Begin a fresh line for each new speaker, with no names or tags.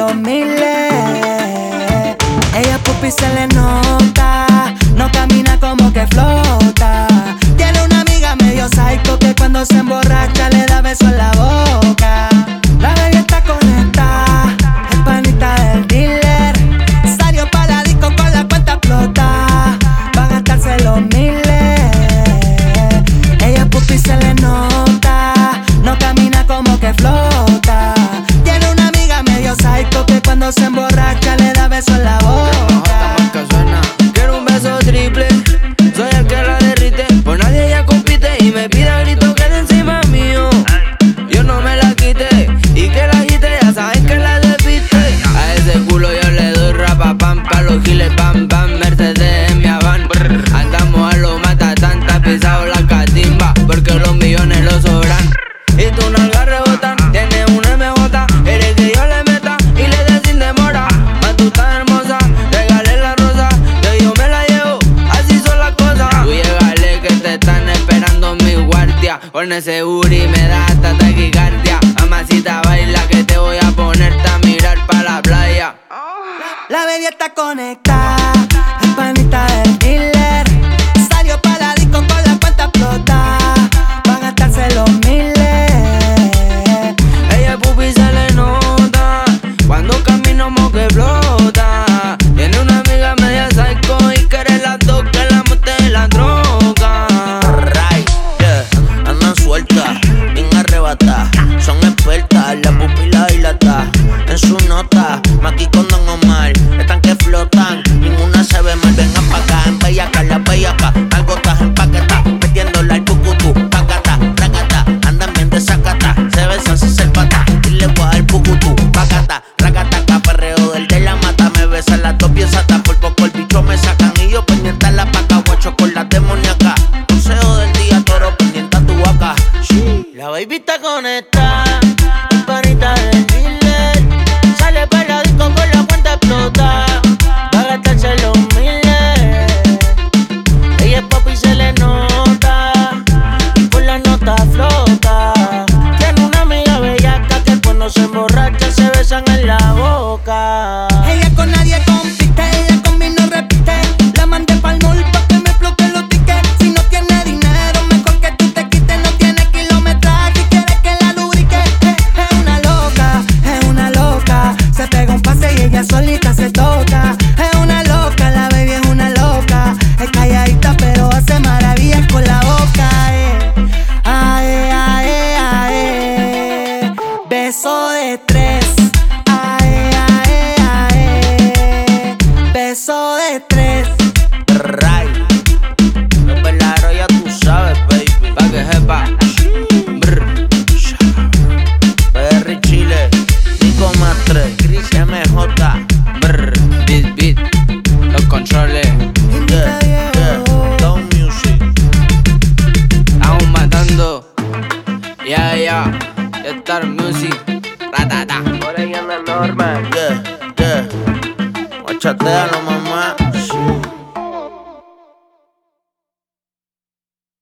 los miles. Ella pupi se le nota, no camina como que flota. Tiene una amiga medio psycho que cuando se emborracha le da beso en la boca. La baby está conectada, es panita del dealer. Salió pa' la disco con la cuenta explotada, va a gastarse los miles. Ella pupi se le nota, no camina como que flota. Tiene una amiga medio psycho que cuando se emborracha le da beso en la boca.
Quiero un beso triple, soy el que la derrite. Por nadie ella compite y me pide a grito que de encima mío yo no me la quite y que la quite, ya saben que la despiste. A ese culo yo le doy rapapam, pa' los giles bam bam, Mercedes en mi Havan. Andamos a lo mata tanta, pisado la catimba, porque los millones lo sobran. Y tú nalgas rebotan, tienes un MJ, eres que yo le meta y le dé sin demora. Más tú estás hermosa, regale la rosa, que yo me la llevo, así son las cosas. Tú llegale que te están esperando mi guardia, con ese booty me da hasta taquicardia. Mamacita baila que te voy a ponerte a mirar pa' la playa.
La baby está conectada, es panita del dealer. Salió pa' la disco con la cuenta explotada, va a gastarse los miles.
Ella pupi se le nota, cuando camina mo que flota. Tiene una amiga media psycho y quiere las dos que la monte en la droga.
Right, yeah, andan sueltas, bien arrebatadas. Son expertas, la pupila dilata. En su nota, Maki con Don Omar, están que flotan, ninguna se ve mal. Vengan pa' acá, en bellaca, la bellaca. Algo estás empaquetá, metiéndola al pucutú. Pacata, racata, andan bien de sacata. Se besan sin ser pata, y le voy a dar pucutú. Pacata, racata, caparreo del de la mata. Me besan las dos piezas, por poco el bicho me sacan. Y yo pendiente a la paca, guacho con la demoníaca. Consejo del día, toro pendiente a tu vaca. La baby está conectada, es panita del dealer. Sale pa' la disco con la cuenta explotada, va a gastarse los miles. Ella es papi y se le nota, y por la nota flota. Tiene una amiga bellaca que cuando se emborracha se besan en la boca.
Ella con nadie compite, ella con mí no repite. La mandé pa'l mall pa' que me exploten los tickets. Si no tiene dinero, mejor que tú te quites. No tiene kilometraje y quiere que la lubrique. Es una loca, es una loca. Se pega un pase y ella solita se toca. Es una loca, la baby es una loca. Es calladita pero hace maravillas con la boca. Ae, ae, ae. Beso de tres. Ae, ae, ae. Beso de tres.
Right, los verdaderos ya tú sabes, baby.
Pa' que sepa. Brr.
PR Chile, Nico Matre, Chris MJ.
Brr. Beat, los controles.
Yeah, yeah, Down Music.
Estamos matando. Ya, Star Music. Ratata.
Por ahí anda Norman. Yeah, yeah. Guachatealo, mamá.